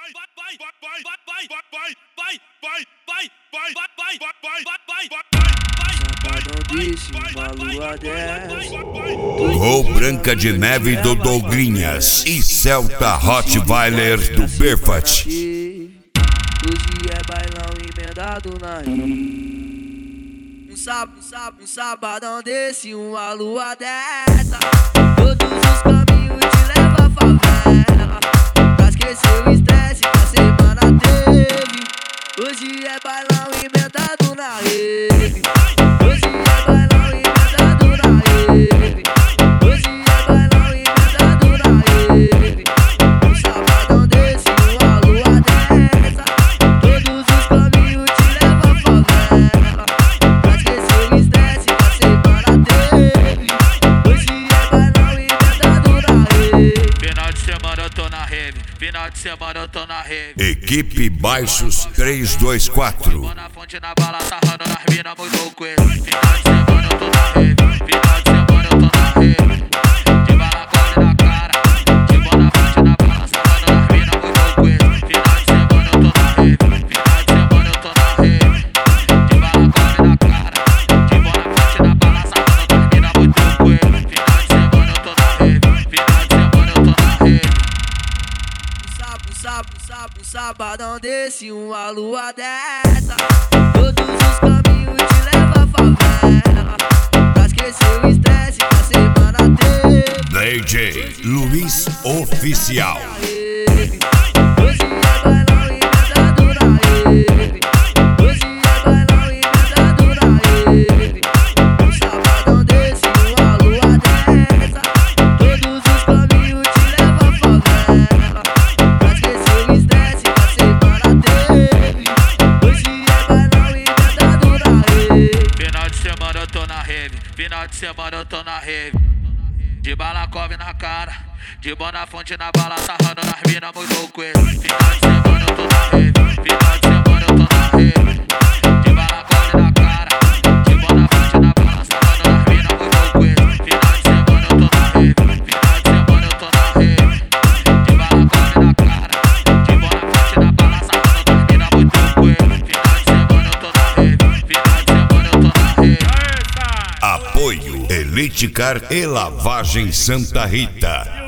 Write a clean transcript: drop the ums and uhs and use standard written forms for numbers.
Gol Branca de Neve do Douglinhas e Celta Rottweiler do Perfat. Hoje é bailão emendado na rima. Um sabadão desse, uma lua dessa. Todos os caminhos te levam à favela, pra esquecer o estresse que a semana teve. Hoje é bailão emendado na rede. Hoje é bailão emendado na rede. Hoje é bailão emendado na rede. Um sabadão desse, uma lua dessa. Todos os caminhos te levam à favela, pra esquecer o estresse que a semana teve. Hoje é bailão emendado na rede. Final de semana eu tô na rave, final de semana eu tô na rave. Equipe Baixos 324. Na fonte na bala, sarrando nas mina muito coelho. Final de semana eu tô na rave, final de semana eu tô na rave. De bala corre na cara, de boa na fonte na bala, sarrando nas mina muito coelho. Final de semana eu tô na rave, final de semana eu tô na rave. De bala corre na cara, de boa na fonte na bala, sarrando nas mina muito coelho. Final de semana eu tô na rave, final de semana eu tô na rave. Um sabadão desse, uma lua dessa. Todos os caminhos te levam à favela, pra esquecer o estresse que a semana teve. DJ Luiz Oficial. Hoje é bailão emendado na rede. Hoje é bailão emendado na rede. Um sabadão desse, uma lua dessa. Todos os caminhos te levam à favela, pra esquecer o estresse que a semana teve. Hoje é bailão emendado na rede. Final de semana eu tô na rave, final de semana eu tô na rave. De bala cove na cara, de boa na fonte na bala, sarrando nas mina muito coelho. Final de semana eu tô na rave, final de semana eu tô na rave. De bala cove na cara, de boa na fonte na bala, sarrando nas mina muito coelho. Final de semana eu tô na rave, final de semana eu tô na rave. De bala cove na cara, de boa na fonte na bala, sarrando nas mina muito coelho. Final de semana eu tô na rave, final de semana eu tô na rave. Apoio Elite Car e Lavagem Santa Rita.